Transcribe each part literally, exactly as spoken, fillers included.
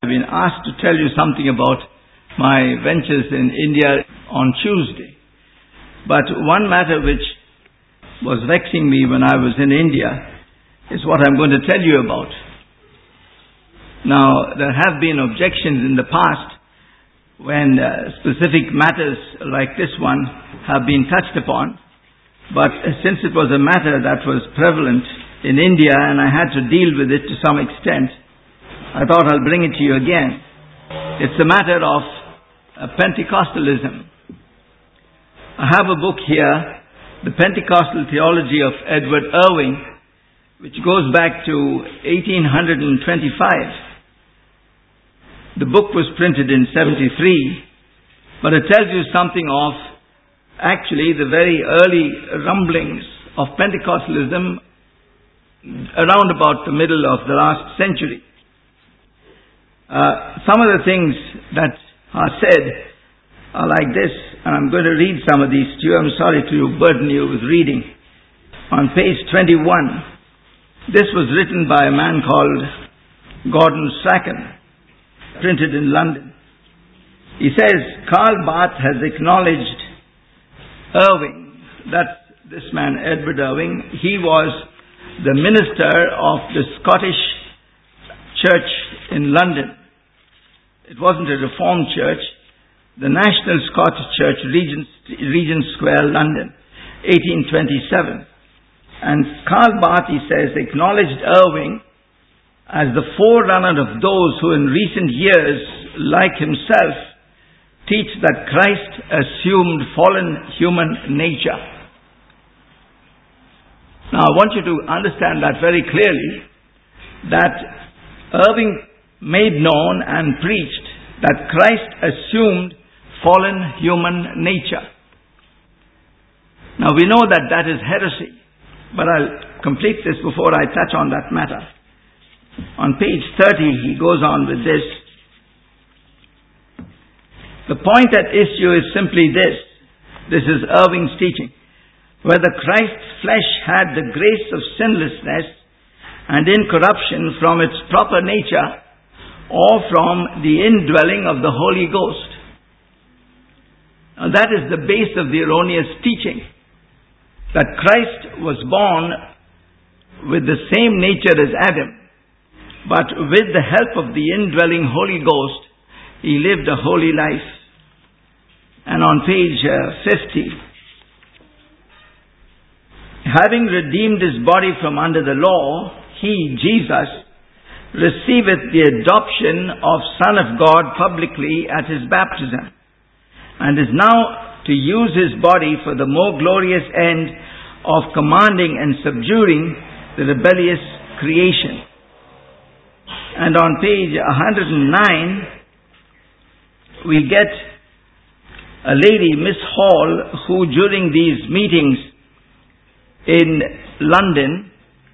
I've been asked to tell you something about my ventures in India on Tuesday. But one matter which was vexing me when I was in India is what I'm going to tell you about. Now, there have been objections in the past when uh, specific matters like this one have been touched upon. But since it was a matter that was prevalent in India and I had to deal with it to some extent, I thought I'll bring it to you again. It's a matter of uh, Pentecostalism. I have a book here, The Pentecostal Theology of Edward Irving, which goes back to eighteen twenty-five. The book was printed in seventy-three, but it tells you something of actually the very early rumblings of Pentecostalism around about the middle of the last century. Uh, some of the things that are said are like this, and I'm going to read some of these to you. I'm sorry to burden you with reading. On page twenty-one, this was written by a man called Gordon Strachan, printed in London. He says, Karl Barth has acknowledged Irving, that's this man Edward Irving. He was the minister of the Scottish Church in London. It wasn't a Reformed church. The National Scottish Church, Regent, Regent Square, London, eighteen twenty-seven. And Karl Barth, he says, acknowledged Irving as the forerunner of those who in recent years, like himself, teach that Christ assumed fallen human nature. Now I want you to understand that very clearly, that Irving made known and preached that Christ assumed fallen human nature. Now we know that that is heresy, but I'll complete this before I touch on that matter. On page thirty, he goes on with this. The point at issue is simply this. This is Irving's teaching. Whether Christ's flesh had the grace of sinlessness and incorruption from its proper nature, or from the indwelling of the Holy Ghost. Now that is the base of the erroneous teaching, that Christ was born with the same nature as Adam, but with the help of the indwelling Holy Ghost, he lived a holy life. And on page uh, fifty, having redeemed his body from under the law, he, Jesus, receiveth the adoption of Son of God publicly at his baptism, and is now to use his body for the more glorious end of commanding and subduing the rebellious creation. And on page one hundred nine, we get a lady, Miss Hall, who during these meetings in London,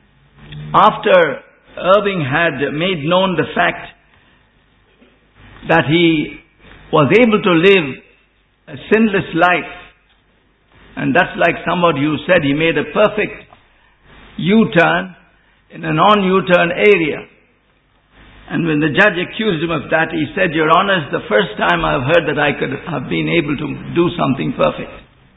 after Irving had made known the fact that he was able to live a sinless life, and that's like somebody who said he made a perfect U-turn in a non-U-turn area. And when the judge accused him of that, he said, Your Honor, it's the first time I've heard that I could have been able to do something perfect.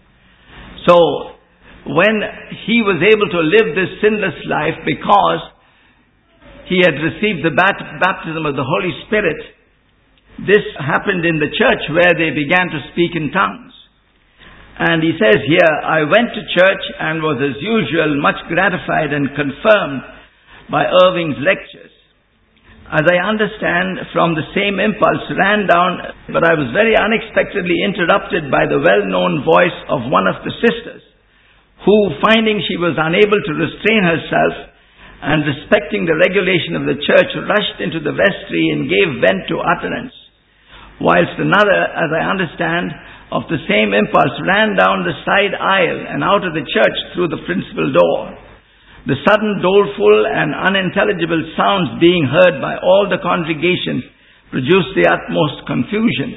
So, when he was able to live this sinless life because he had received the baptism of the Holy Spirit, this happened in the church where they began to speak in tongues. And he says here, I went to church and was as usual much gratified and confirmed by Irving's lectures. As I understand, from the same impulse ran down, but I was very unexpectedly interrupted by the well-known voice of one of the sisters, who, finding she was unable to restrain herself, and respecting the regulation of the church, rushed into the vestry and gave vent to utterance, whilst another, as I understand, of the same impulse ran down the side aisle and out of the church through the principal door. The sudden doleful and unintelligible sounds being heard by all the congregation produced the utmost confusion.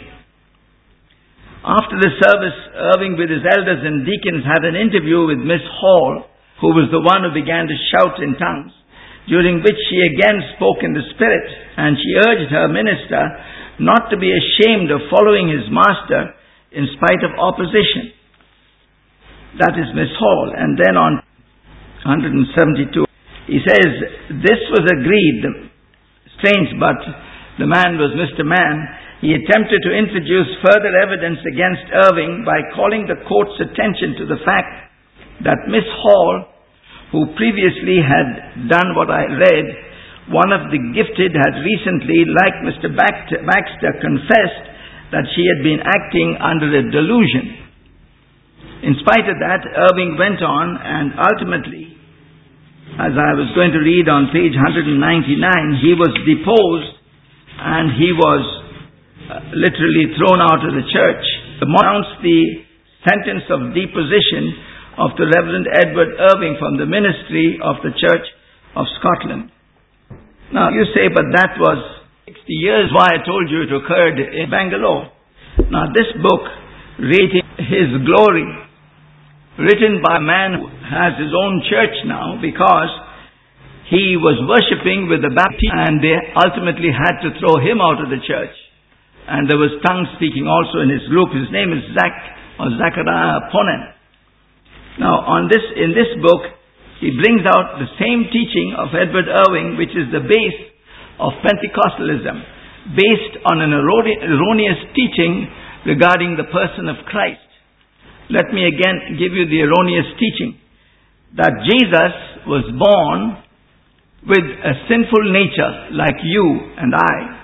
After the service, Irving with his elders and deacons had an interview with Miss Hall, who was the one who began to shout in tongues. during which she again spoke in the Spirit, and she urged her minister not to be ashamed of following his master in spite of opposition. That is Miss Hall. And then on one seventy-two, he says, this was agreed. Strange, but the man was Mister Mann. He attempted to introduce further evidence against Irving by calling the court's attention to the fact that Miss Hall, who previously had done what I read, one of the gifted, had recently, like Mister Baxter, confessed that she had been acting under a delusion. In spite of that, Irving went on, and ultimately, as I was going to read on page one ninety-nine, he was deposed and he was uh, literally thrown out of the church. Announced the sentence of deposition of the Reverend Edward Irving from the ministry of the Church of Scotland. Now you say, but that was sixty years, why I told you it occurred in Bangalore. Now this book, Rating His Glory, written by a man who has his own church now because he was worshipping with the Baptist and they ultimately had to throw him out of the church. And there was tongue speaking also in his group. His name is Zach or Zachariah Ponen. Now, on this, in this book, he brings out the same teaching of Edward Irving, which is the base of Pentecostalism, based on an erroneous teaching regarding the person of Christ. Let me again give you the erroneous teaching that Jesus was born with a sinful nature like you and I.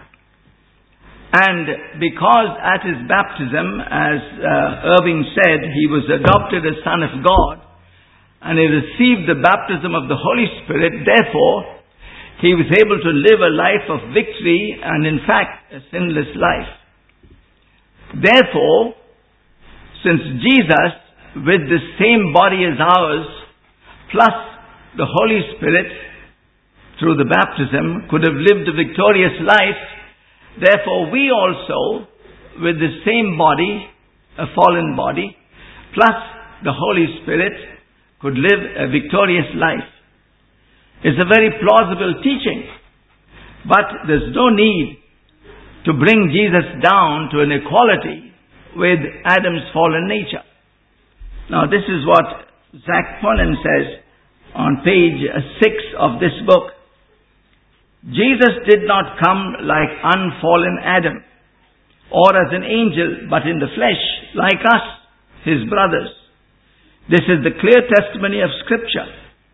And because at his baptism, as uh, Irving said, he was adopted as Son of God, and he received the baptism of the Holy Spirit, therefore, he was able to live a life of victory and in fact, a sinless life. Therefore, since Jesus, with the same body as ours, plus the Holy Spirit, through the baptism, could have lived a victorious life, therefore we also, with the same body, a fallen body, plus the Holy Spirit, could live a victorious life. It's a very plausible teaching, but there's no need to bring Jesus down to an equality with Adam's fallen nature. Now this is what Zach Ponen says on page six of this book. Jesus did not come like unfallen Adam, or as an angel, but in the flesh, like us, his brothers. This is the clear testimony of Scripture.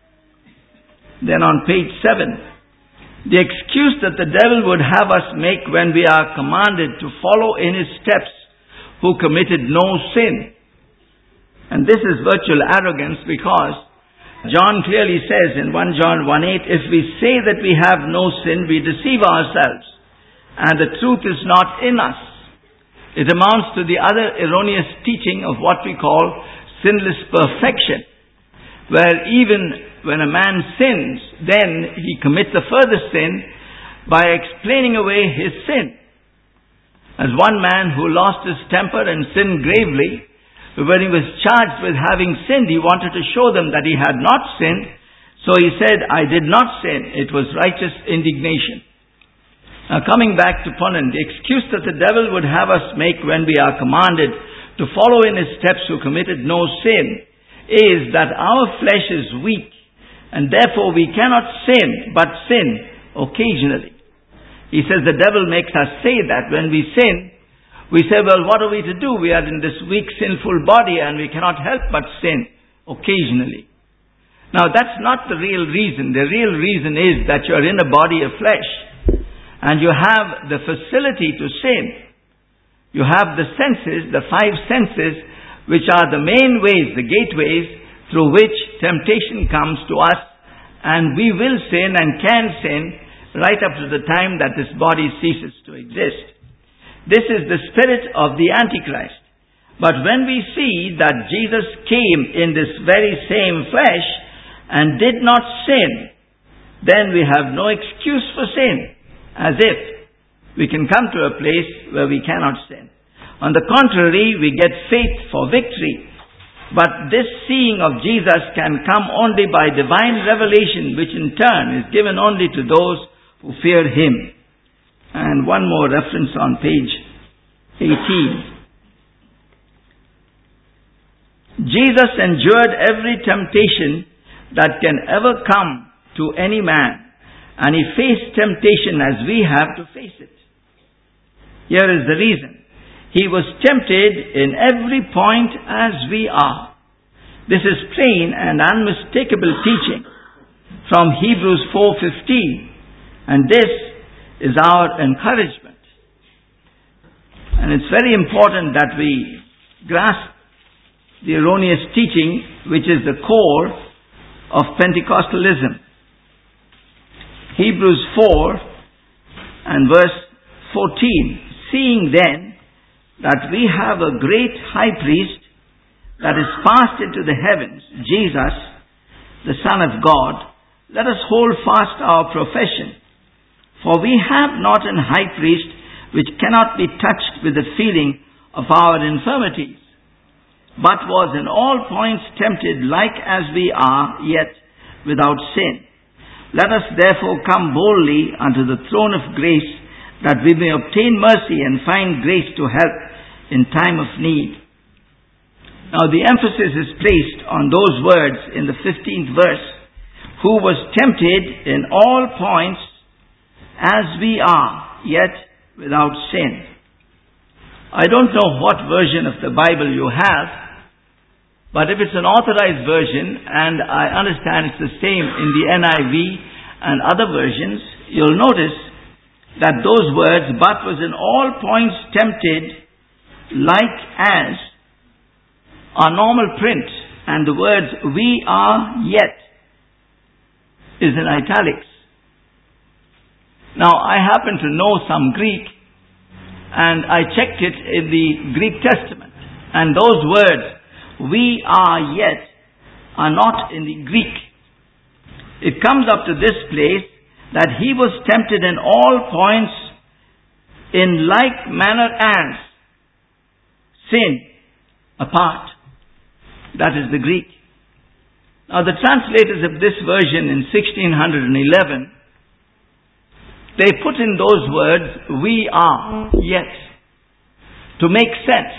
Then on page seven, the excuse that the devil would have us make when we are commanded to follow in his steps who committed no sin. And this is virtual arrogance, because John clearly says in First John one eight, if we say that we have no sin, we deceive ourselves, and the truth is not in us. It amounts to the other erroneous teaching of what we call sinless perfection, where even when a man sins, then he commits a further sin by explaining away his sin. As one man who lost his temper and sinned gravely, when he was charged with having sinned, he wanted to show them that he had not sinned. So he said, I did not sin. It was righteous indignation. Now coming back to Ponen, the excuse that the devil would have us make when we are commanded to follow in his steps who committed no sin is that our flesh is weak, and therefore we cannot sin, but sin occasionally. He says the devil makes us say that when we sin, we say, well, what are we to do? We are in this weak, sinful body and we cannot help but sin occasionally. Now that's not the real reason. The real reason is that you are in a body of flesh and you have the facility to sin. You have the senses, the five senses, which are the main ways, the gateways through which temptation comes to us, and we will sin and can sin right up to the time that this body ceases to exist. This is the spirit of the Antichrist. But when we see that Jesus came in this very same flesh and did not sin, then we have no excuse for sin, as if we can come to a place where we cannot sin. On the contrary, we get faith for victory. But this seeing of Jesus can come only by divine revelation, which in turn is given only to those who fear Him. And one more reference on page eighteen. Jesus endured every temptation that can ever come to any man, and He faced temptation as we have to face it. Here is the reason. He was tempted in every point as we are. This is plain and unmistakable teaching from Hebrews four fifteen, and this is our encouragement. And it's very important that we grasp the erroneous teaching, which is the core of Pentecostalism. Hebrews four and verse fourteen. Seeing then that we have a great high priest that is passed into the heavens, Jesus, the Son of God, let us hold fast our profession. For we have not an high priest which cannot be touched with the feeling of our infirmities, but was in all points tempted like as we are, yet without sin. Let us therefore come boldly unto the throne of grace, that we may obtain mercy and find grace to help in time of need. Now the emphasis is placed on those words in the fifteenth verse, who was tempted in all points as we are, yet without sin. I don't know what version of the Bible you have, but if it's an authorized version, and I understand it's the same in the N I V and other versions, you'll notice that those words, but was in all points tempted like as, are normal print, and the words we are yet is in italics. Now I happen to know some Greek, and I checked it in the Greek Testament, and those words we are yet are not in the Greek. It comes up to this place that He was tempted in all points in like manner as sin apart. That is the Greek. Now the translators of this version in sixteen eleven, they put in those words, we are yet, to make sense.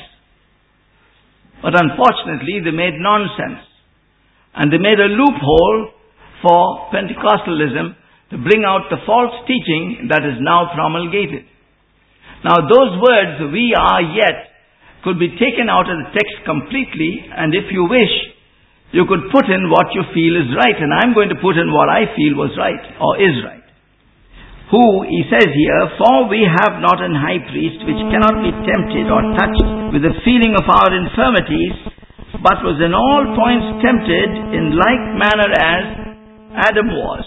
But unfortunately they made nonsense. And they made a loophole for Pentecostalism to bring out the false teaching that is now promulgated. Now those words, we are yet, could be taken out of the text completely, and if you wish, you could put in what you feel is right, and I'm going to put in what I feel was right, or is right. Who, he says here, for we have not an high priest which cannot be tempted or touched with the feeling of our infirmities, but was in all points tempted in like manner as Adam was,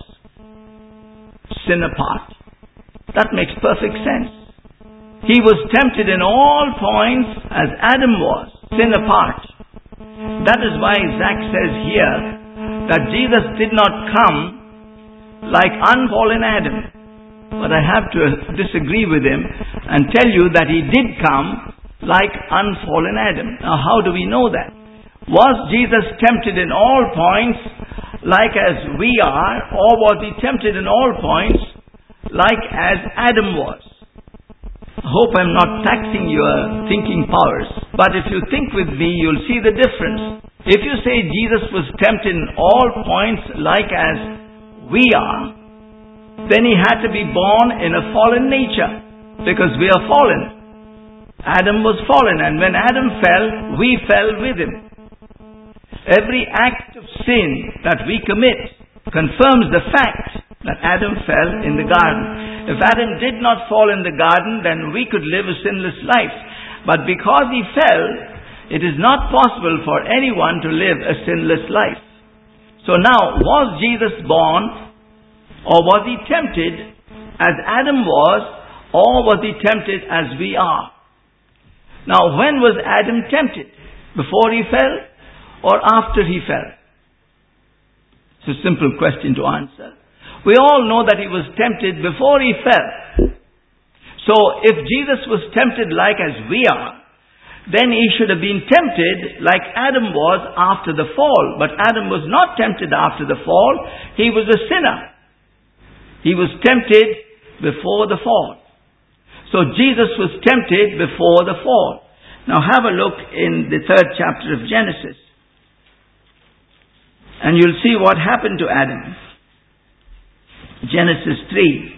sin apart. That makes perfect sense. He was tempted in all points as Adam was, sin apart. That is why Zach says here that Jesus did not come like unfallen Adam. But I have to disagree with him and tell you that He did come like unfallen Adam. Now how do we know that? Was Jesus tempted in all points like as we are, or was He tempted in all points like as Adam was? I hope I'm not taxing your thinking powers, but if you think with me, you'll see the difference. If you say Jesus was tempted in all points like as we are, then He had to be born in a fallen nature, because we are fallen. Adam was fallen, and when Adam fell, we fell with him. Every act of sin that we commit confirms the fact that Adam fell in the garden. If Adam did not fall in the garden, then we could live a sinless life. But because he fell, it is not possible for anyone to live a sinless life. So now, was Jesus born, or was He tempted as Adam was, or was He tempted as we are? Now, when was Adam tempted? Before he fell, or after he fell? It's a simple question to answer. We all know that He was tempted before he fell. So, if Jesus was tempted like as we are, then he should have been tempted like Adam was after the fall. But Adam was not tempted after the fall. He was a sinner. He was tempted before the fall. So Jesus was tempted before the fall. Now have a look in the third chapter of Genesis. And you'll see what happened to Adam. Genesis three.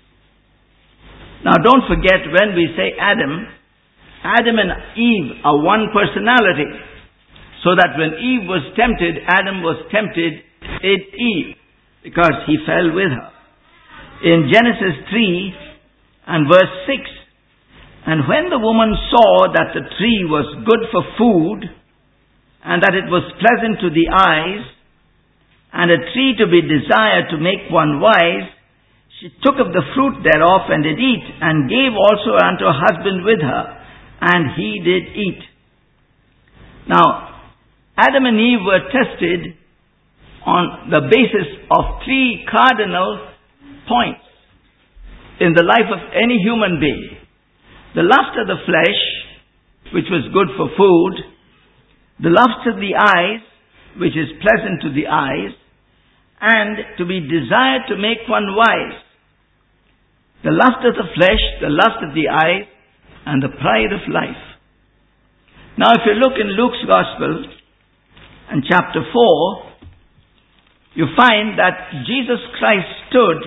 Now don't forget, when we say Adam, Adam and Eve are one personality. So that when Eve was tempted, Adam was tempted in Eve, because he fell with her. In Genesis three and verse six, and when the woman saw that the tree was good for food, and that it was pleasant to the eyes, and a tree to be desired to make one wise, she took of the fruit thereof and did eat, and gave also unto her husband with her, and he did eat. Now, Adam and Eve were tested on the basis of three cardinal points in the life of any human being. The lust of the flesh, which was good for food. The lust of the eyes, which is pleasant to the eyes. And to be desired to make one wise. The lust of the flesh, the lust of the eyes, and the pride of life. Now if you look in Luke's Gospel, in chapter four, you find that Jesus Christ stood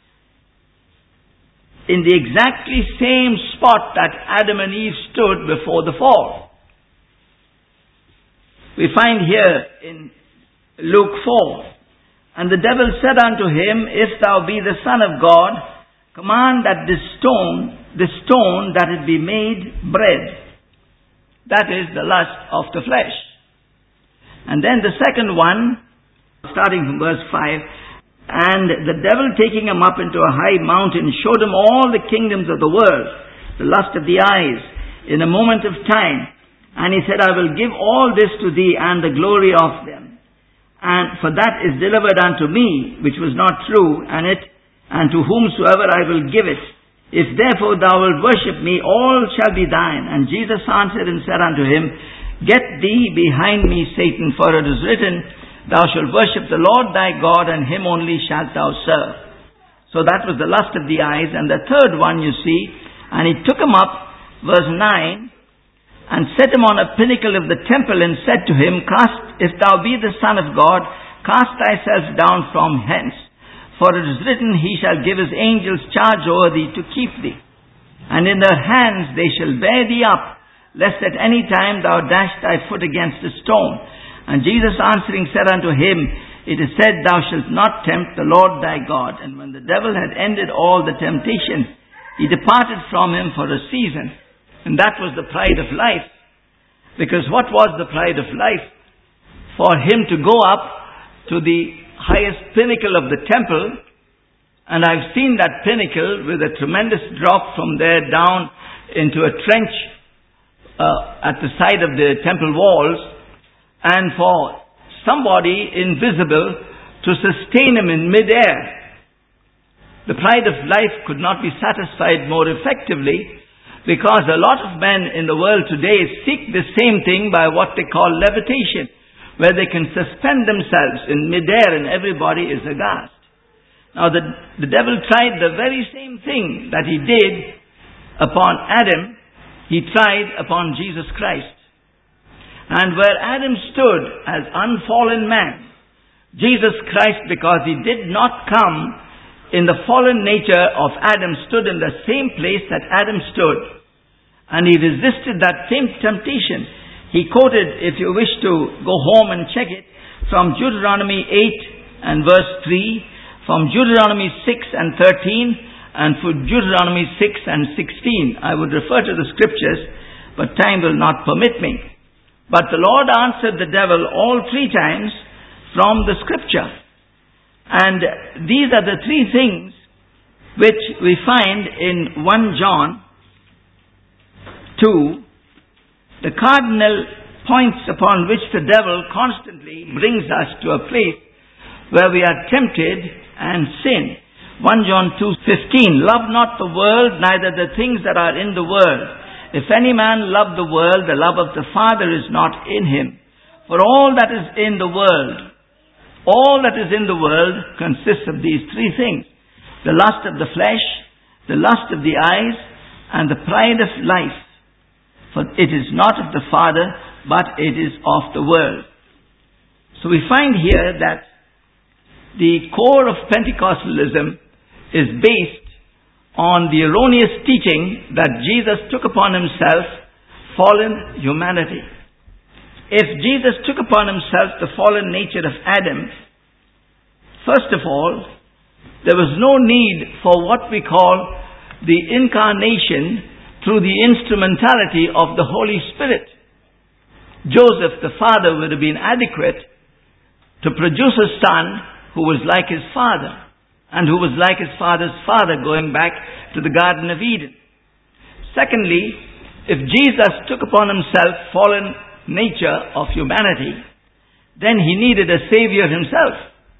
in the exactly same spot that Adam and Eve stood before the fall. We find here in Luke four, and the devil said unto him, If thou be the Son of God, command that this stone, this stone that it be made bread. That is the lust of the flesh. And then the second one, starting from verse five, and the devil taking him up into a high mountain showed him all the kingdoms of the world, the lust of the eyes, in a moment of time. And he said, I will give all this to thee and the glory of them. And for that is delivered unto me, which was not true, and it, and to whomsoever I will give it. If therefore thou wilt worship me, all shall be thine. And Jesus answered and said unto him, Get thee behind me, Satan, for it is written, Thou shalt worship the Lord thy God, and him only shalt thou serve. So that was the lust of the eyes. And the third one, you see, and he took him up, verse nine, and set him on a pinnacle of the temple, and said to him, Cast, if thou be the Son of God, cast thyself down from hence. For it is written, He shall give His angels charge over thee to keep thee. And in their hands they shall bear thee up, lest at any time thou dash thy foot against a stone. And Jesus answering said unto him, It is said, Thou shalt not tempt the Lord thy God. And when the devil had ended all the temptation, he departed from him for a season. And that was the pride of life. Because what was the pride of life? For him to go up to the highest pinnacle of the temple, and I've seen that pinnacle with a tremendous drop from there down into a trench uh, at the side of the temple walls, and for somebody invisible to sustain him in mid-air. The pride of life could not be satisfied more effectively, because a lot of men in the world today seek the same thing by what they call levitation, where they can suspend themselves in mid-air and everybody is aghast. Now the, the devil tried the very same thing that he did upon Adam, he tried upon Jesus Christ. And where Adam stood as unfallen man, Jesus Christ, because he did not come in the fallen nature of Adam, stood in the same place that Adam stood. And he resisted that same temptation. He quoted, if you wish to go home and check it, from Deuteronomy eight and verse three, from Deuteronomy six and thirteen, and from Deuteronomy six and sixteen. I would refer to the scriptures, but time will not permit me. But the Lord answered the devil all three times from the scripture. And these are the three things which we find in First John two, the cardinal points upon which the devil constantly brings us to a place where we are tempted and sin. First John two fifteen, Love not the world, neither the things that are in the world. If any man love the world, the love of the Father is not in him. For all that is in the world, all that is in the world consists of these three things: the lust of the flesh, the lust of the eyes, and the pride of life. For it is not of the Father, but it is of the world. So we find here that the core of Pentecostalism is based on the erroneous teaching that Jesus took upon himself fallen humanity. If Jesus took upon himself the fallen nature of Adam, first of all, there was no need for what we call the incarnation through the instrumentality of the Holy Spirit. Joseph, the father, would have been adequate to produce a son who was like his father, and who was like his father's father, going back to the Garden of Eden. Secondly, if Jesus took upon himself fallen nature of humanity, then he needed a Savior himself.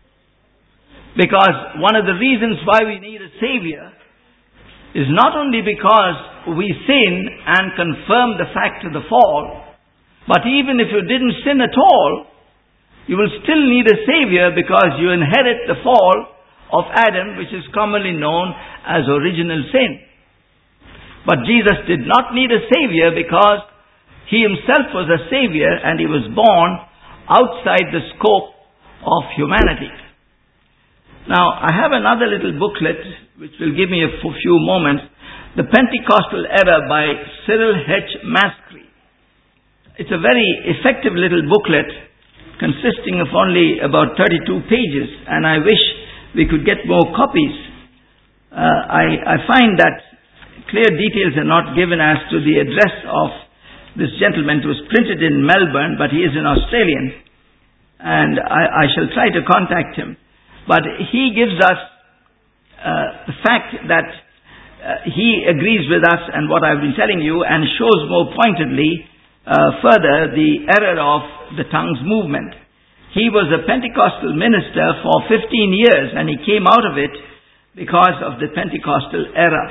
Because one of the reasons why we need a Savior is not only because we sin and confirm the fact of the fall, but even if you didn't sin at all, you will still need a Savior because you inherit the fall of Adam, which is commonly known as original sin. But Jesus did not need a Savior because he himself was a Savior and he was born outside the scope of humanity. Now, I have another little booklet which will give me a few moments. The Pentecostal Error by Cyril H. Maskry. It's a very effective little booklet consisting of only about thirty-two pages, and I wish we could get more copies. Uh, I, I find that clear details are not given as to the address of this gentleman. It was printed in Melbourne, but he is an Australian, and I, I shall try to contact him. But he gives us uh, the fact that uh, he agrees with us and what I've been telling you, and shows more pointedly uh, further the error of the tongues movement. He was a Pentecostal minister for fifteen years, and he came out of it because of the Pentecostal error.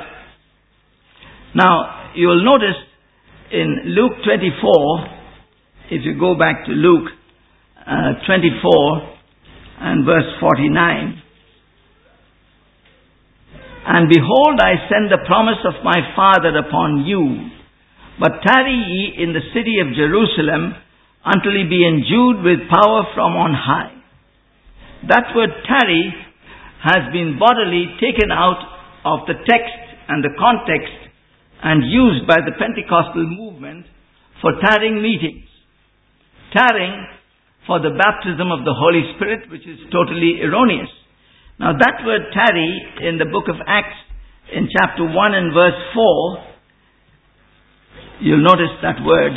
Now, you will notice in Luke twenty-four, if you go back to Luke uh, twenty-four and verse forty-nine, "And behold, I send the promise of my Father upon you, but tarry ye in the city of Jerusalem, until ye be endued with power from on high." That word tarry has been bodily taken out of the text and the context and used by the Pentecostal movement for tarrying meetings. Tarrying for the baptism of the Holy Spirit, which is totally erroneous. Now that word tarry in the book of Acts in chapter one and verse four, you'll notice that word.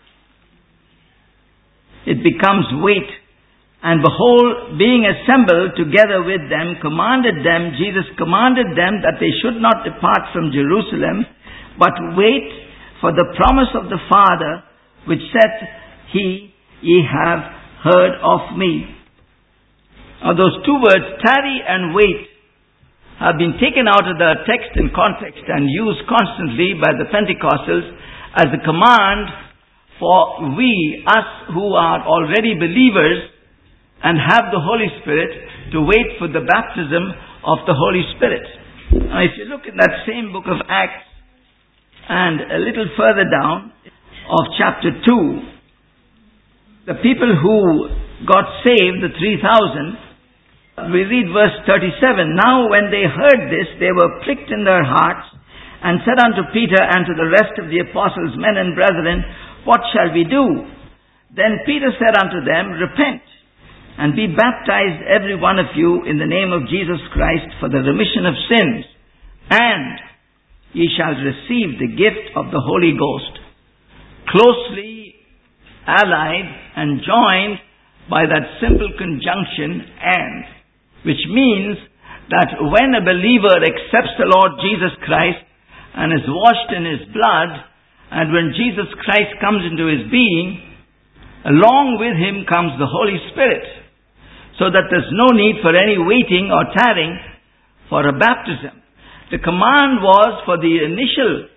It becomes wait. "And behold, being assembled together with them, commanded them," Jesus commanded them, "that they should not depart from Jerusalem, but wait for the promise of the Father, which saith he, ye have heard of me." Now those two words, tarry and wait, have been taken out of the text and context and used constantly by the Pentecostals as a command for we, us who are already believers and have the Holy Spirit, to wait for the baptism of the Holy Spirit. Now if you look in that same book of Acts and a little further down of chapter two, the people who got saved, the three thousand, we read verse thirty-seven, "Now when they heard this, they were pricked in their hearts, and said unto Peter and to the rest of the apostles, Men and brethren, what shall we do? Then Peter said unto them, Repent, and be baptized every one of you in the name of Jesus Christ for the remission of sins, and ye shall receive the gift of the Holy Ghost." Closely allied and joined by that simple conjunction "and," which means that when a believer accepts the Lord Jesus Christ and is washed in His blood, and when Jesus Christ comes into his being, along with Him comes the Holy Spirit, so that there's no need for any waiting or tarrying for a baptism. The command was for the initial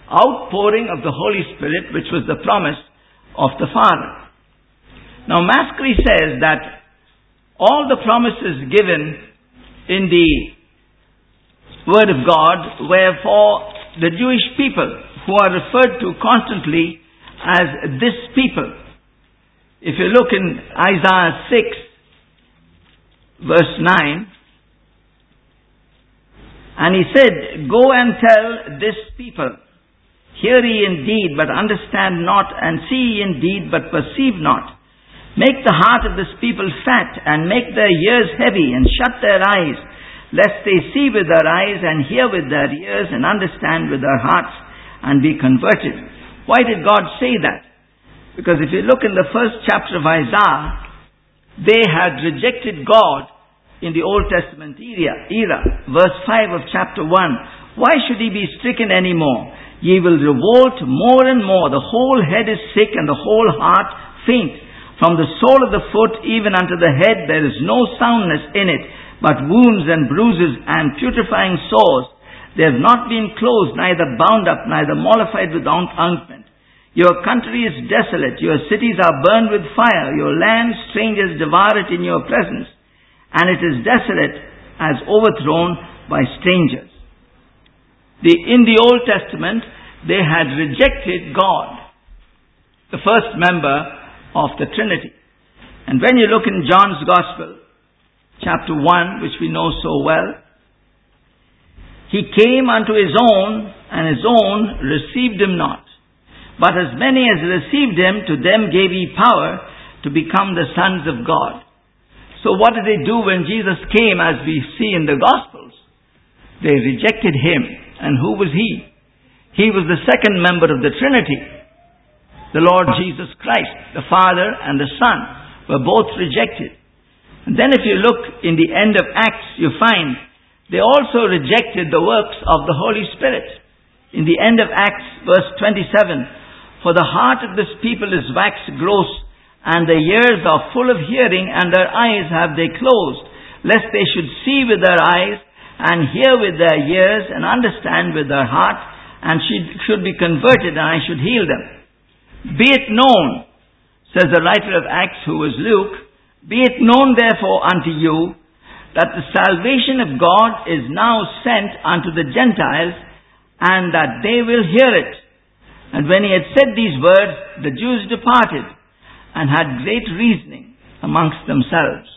outpouring of the Holy Spirit, which was the promise of the Father. Now, Mascari says that all the promises given in the Word of God were for the Jewish people, who are referred to constantly as this people. If you look in Isaiah six, verse nine, and he said, "Go and tell this people, hear ye indeed, but understand not, and see ye indeed, but perceive not. Make the heart of this people fat, and make their ears heavy, and shut their eyes, lest they see with their eyes, and hear with their ears, and understand with their hearts, and be converted." Why did God say that? Because if you look in the first chapter of Isaiah, they had rejected God in the Old Testament era. era. Verse five of chapter one, "Why should he be stricken any more? Ye will revolt more and more. The whole head is sick, and the whole heart faint. From the sole of the foot even unto the head there is no soundness in it, but wounds and bruises and putrefying sores. They have not been closed, neither bound up, neither mollified with ointment. Your country is desolate, your cities are burned with fire, your land strangers devour it in your presence, and it is desolate as overthrown by strangers." The, in the Old Testament, they had rejected God, the first member of the Trinity. And when you look in John's Gospel, chapter one, which we know so well, "He came unto his own, and his own received him not. But as many as received him, to them gave he power to become the sons of God." So what did they do when Jesus came, as we see in the Gospels? They rejected him. And who was he? He was the second member of the Trinity. The Lord Jesus Christ, the Father and the Son, were both rejected. And then if you look in the end of Acts, you find they also rejected the works of the Holy Spirit. In the end of Acts, verse twenty-seven, "For the heart of this people is waxed gross, and their ears are full of hearing, and their eyes have they closed, lest they should see with their eyes, and hear with their ears, and understand with their heart, and should be converted, and I should heal them. Be it known," says the writer of Acts, who was Luke, "be it known therefore unto you, that the salvation of God is now sent unto the Gentiles, and that they will hear it." And when he had said these words, the Jews departed, and had great reasoning amongst themselves.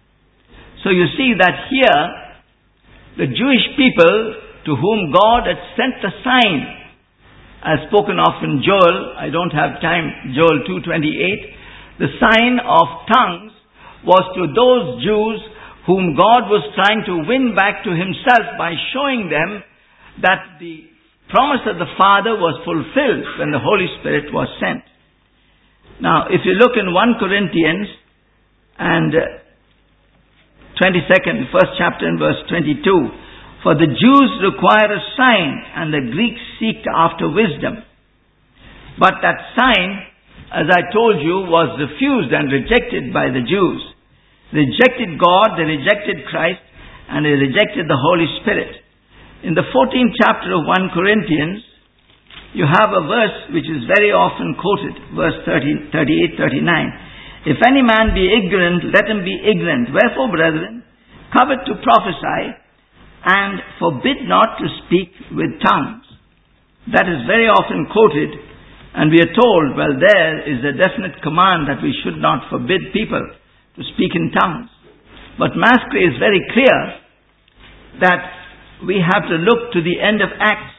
So you see that here, the Jewish people to whom God had sent the sign, as spoken of in Joel, I don't have time, Joel two twenty-eight, the sign of tongues was to those Jews whom God was trying to win back to himself by showing them that the promise of the Father was fulfilled when the Holy Spirit was sent. Now, if you look in First Corinthians and twenty-second, first chapter and verse twenty-two, "For the Jews require a sign, and the Greeks seek after wisdom. But that sign, as I told you, was refused and rejected by the Jews. They rejected God, they rejected Christ, and they rejected the Holy Spirit." In the fourteenth chapter of First Corinthians, you have a verse which is very often quoted, verse thirty-eight thirty-nine. "If any man be ignorant, let him be ignorant. Wherefore, brethren, covet to prophesy, and forbid not to speak with tongues." That is very often quoted, and we are told, well, there is a definite command that we should not forbid people to speak in tongues. But Mascari is very clear that we have to look to the end of Acts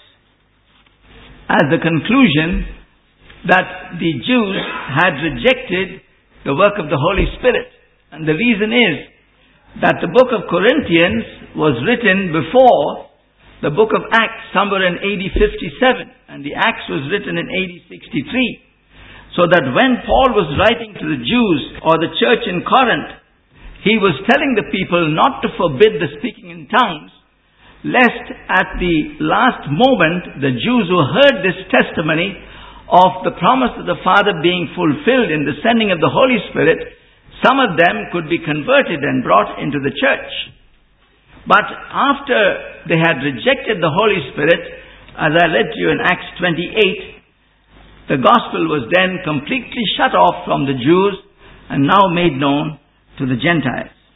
as the conclusion that the Jews had rejected the work of the Holy Spirit. And the reason is that the book of Corinthians was written before the book of Acts, somewhere in A D fifty-seven, and the Acts was written in A D sixty-three. So that when Paul was writing to the Jews or the church in Corinth, he was telling the people not to forbid the speaking in tongues, lest at the last moment the Jews who heard this testimony of the promise of the Father being fulfilled in the sending of the Holy Spirit, some of them could be converted and brought into the church. But after they had rejected the Holy Spirit, as I read to you in Acts twenty-eight, the gospel was then completely shut off from the Jews and now made known to the Gentiles.